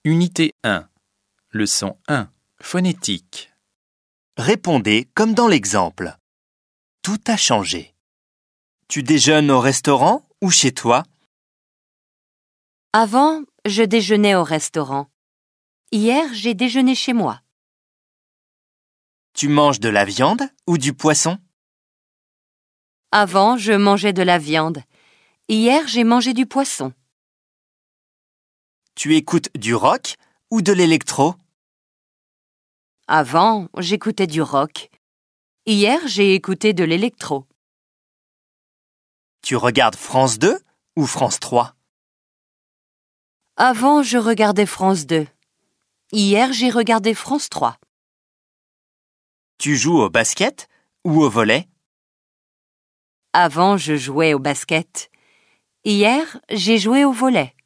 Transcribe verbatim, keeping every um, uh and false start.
Unité un. Leçon un. Phonétique. Répondez comme dans l'exemple. Tout a changé. Tu déjeunes au restaurant ou chez toi? Avant, je déjeunais au restaurant. Hier, j'ai déjeuné chez moi. Tu manges de la viande ou du poisson? Avant, je mangeais de la viande. Hier, j'ai mangé du poisson. Tu écoutes du rock ou de l'électro? Avant, j'écoutais du rock. Hier, j'ai écouté de l'électro. Tu regardes France deux ou France trois? Avant, je regardais France deux. Hier, j'ai regardé France trois. Tu joues au basket ou au volley? Avant, je jouais au basket. Hier, j'ai joué au volley.